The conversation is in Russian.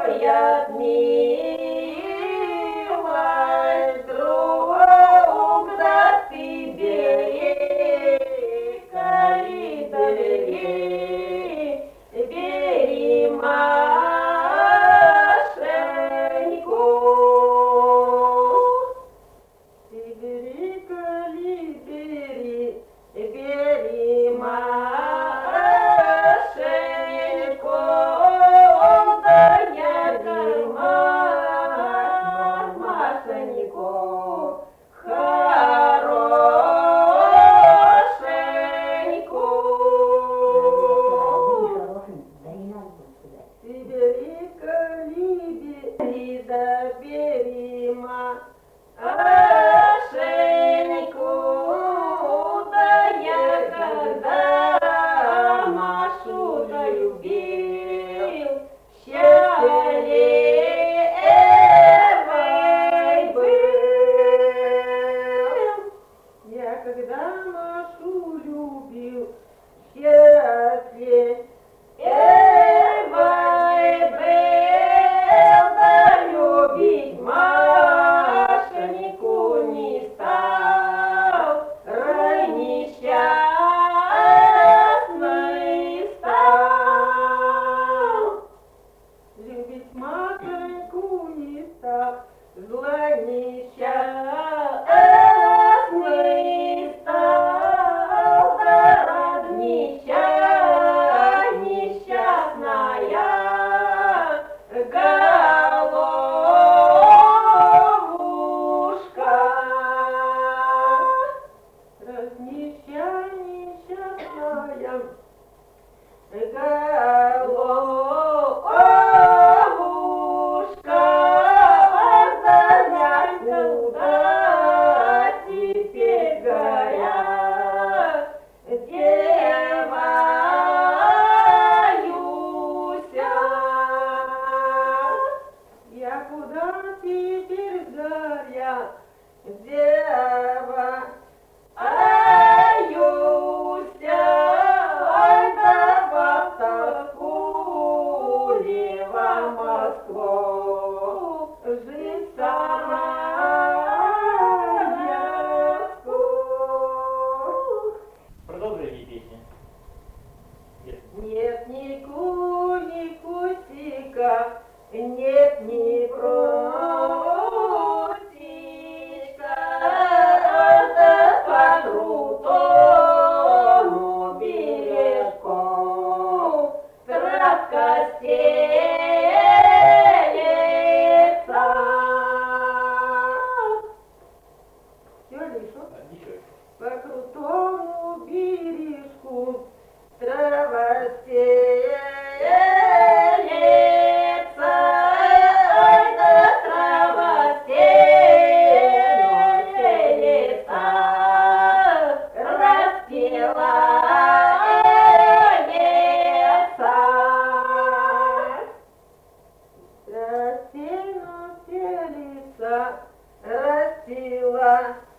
стоят милой друг, да ты бери, коли бери, бери Машеньку. Ты бери, коли бери, бери Машеньку, да я карман Машеньку хорошеньку. Ты бери, коли бери, да бери Машеньку, да я когда Машу-то любил, счастливый был. Я когда Машу любил, счастливый был, да любить Машеньку не стал, рай несчастный стал. Любить Машеньку не стал, зла несчастный стал, да рад несчастная головушка. Раз несчастная головушка, занять куда теперь горят, деваюся. Я куда теперь горят, деваюся, ой, да Батакулева Москву жить Самарянску. Продолжение песни. Нет ни кусика, нет ни прутика, да по крутому бережку травка стелется. Все, Лишу? По крутому бережку трава стелется, ой, да трава стелется, распевается. Растела, стелится, растила.